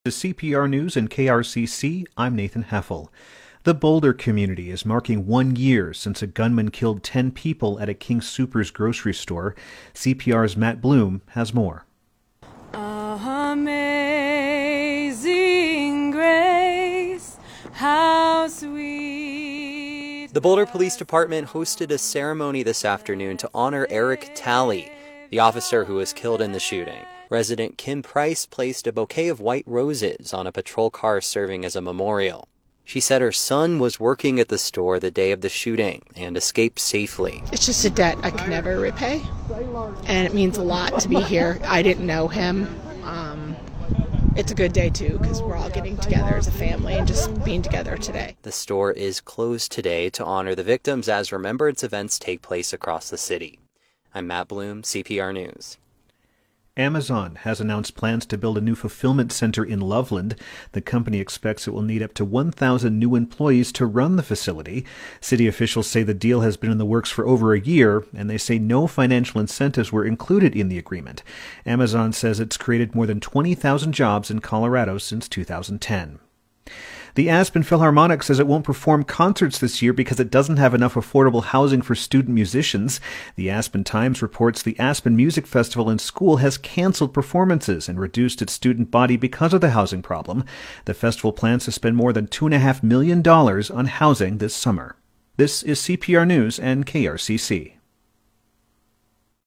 To CPR News and KRCC, I'm Nathan Heffel. The Boulder community is marking 1 year since a gunman killed 10 people at a King Soopers grocery store. CPR's Matt Bloom has more. Amazing grace, how sweet. The Boulder Police Department hosted a ceremony this afternoon to honor Eric Talley, the officer who was killed in the shooting. Resident Kim Price placed a bouquet of white roses on a patrol car serving as a memorial. She said her son was working at the store the day of the shooting and escaped safely. It's just a debt I can never repay, and it means a lot to be here. I didn't know him. It's a good day, too, because we're all getting together as a family and just being together today. The store is closed today to honor the victims as remembrance events take place across the city. I'm Matt Bloom, CPR News. Amazon has announced plans to build a new fulfillment center in Loveland. The company expects it will need up to 1,000 new employees to run the facility. City officials say the deal has been in the works for over a year, and they say no financial incentives were included in the agreement. Amazon says it's created more than 20,000 jobs in Colorado since 2010. The Aspen Philharmonic says it won't perform concerts this year because it doesn't have enough affordable housing for student musicians. The Aspen Times reports the Aspen Music Festival and School has canceled performances and reduced its student body because of the housing problem. The festival plans to spend more than $2.5 million on housing this summer. This is CPR News and KRCC.